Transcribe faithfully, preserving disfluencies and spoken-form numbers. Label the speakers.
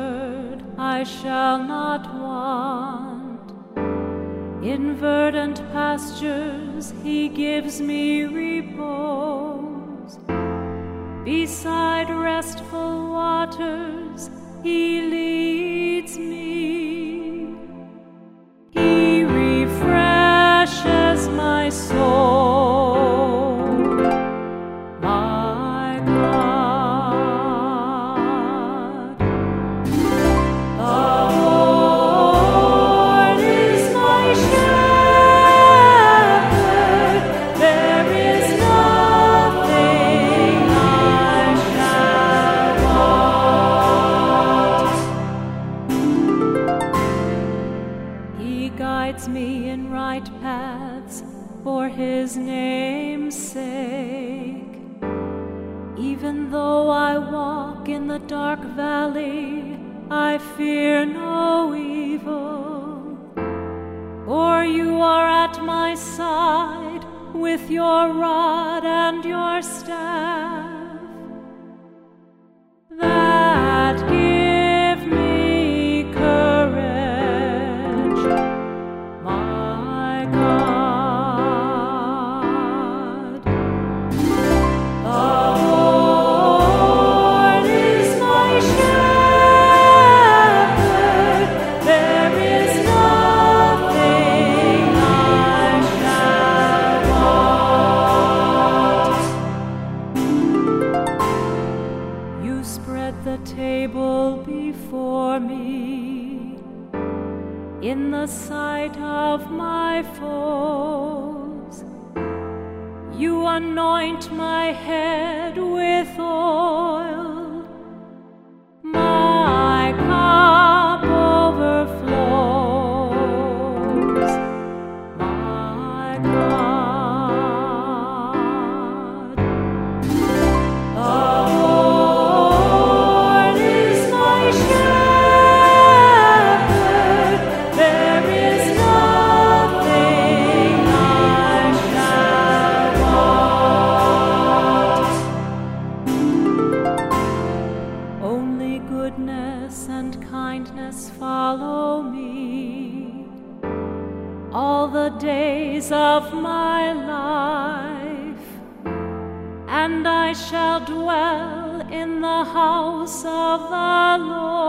Speaker 1: shepherd, I shall not want. In verdant pastures he gives me repose. Beside restful waters he leads me. He refreshes my soul, my God. The Lord is my shepherd, there is nothing I shall want. He guides me in right paths for his name's sake. Even though I walk in the dark valley, I fear no evil. For you are at my side with your rod and your staff, that give me courage, my God. The Lord is my shepherd, there is nothing I shall want. You spread the table before me in the sight of my foes. You anoint my head with oil, my cup overflows, my God. The Lord is my shepherd, there is nothing I shall want. Only goodness and kindness follow me all the days of my life, and I shall dwell in the house of the Lord